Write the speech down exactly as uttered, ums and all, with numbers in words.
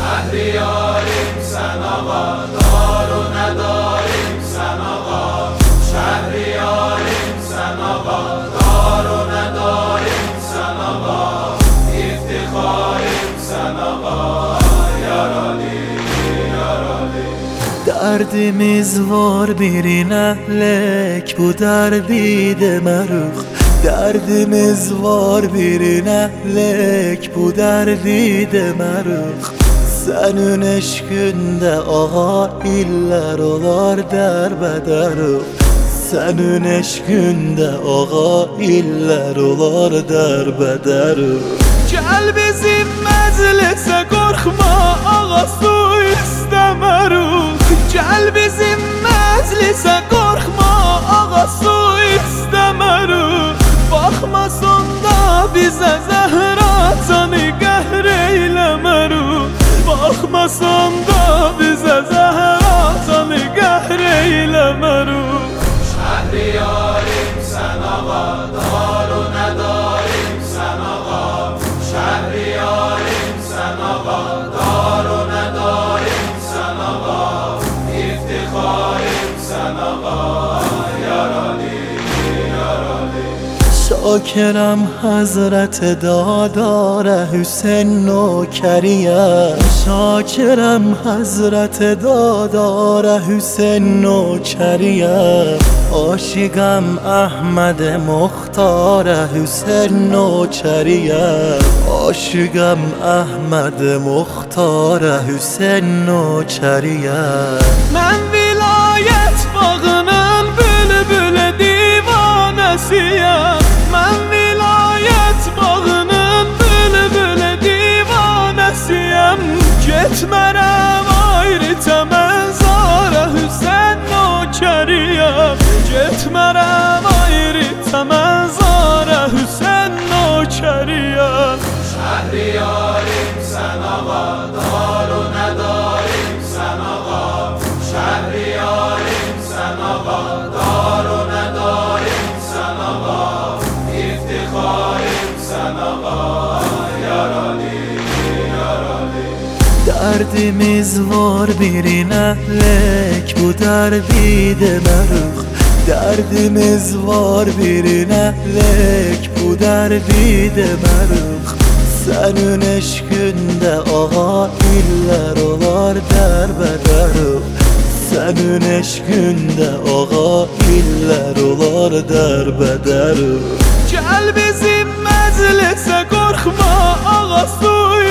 شهریاریم سن آقا، دار و نداریم سن آقا. شهریاریم سن آقا، دار و نداریم سن آقا. افتخاریم سن آقا، یارالی یارالی. Derdimiz var birine lek, bu derdi de meruk. Derdimiz var birine lek, bu derdi de meruk. Senin eşkinde ağa iller olar derbederuk. Senin eşkinde ağa iller olar derbederuk. Gel bizim meclise korkma, ağa su istemeruk. Gel bizim meclise korkma, ağa su istemeruk. Bakmasın da bize Zehra canı qəhr eyləmeruk. Bakmasın da bize Zehra canı qəhr eyləmeruk. Şehriyarim sen ağa, dar و نداریم sen ağa. Şehriyarim sen ağa, dar و نداریم sen ağa. İftixarim sen ağa, yaralı yaralı. شاکرم حضرت دادار حسین نوکریه. شاکرم حضرت دادار حسین نوکریه. عاشقم احمد مختار حسین نوکریه. عاشقم احمد مختار حسین نوکریه. من ولایت bağının bülbül divanəsiyəm. Mən vilayət bağının bülbül divanəsiyəm. Getmərəm ayrı təməzara Hüseyn nökəriyəm. Getmərəm ayrı təməzara Hüseyn nökəriyəm. Şehriyarim sen ağa, dar و نداریم sen ağa. Şehriyarim sen ağa, dar و نداریم sen ağa. İftixarim sen ağa, yaralı yaralı. Derdimiz var birine lek, bu derdi de meruk. Derdimiz var birine lek, bu derdi de meruk. Senin eşkinde ağa iller olar derbederuk. Senin eşkinde ağa iller olar derbederuk. Gel bizim meclise korkma, ağa su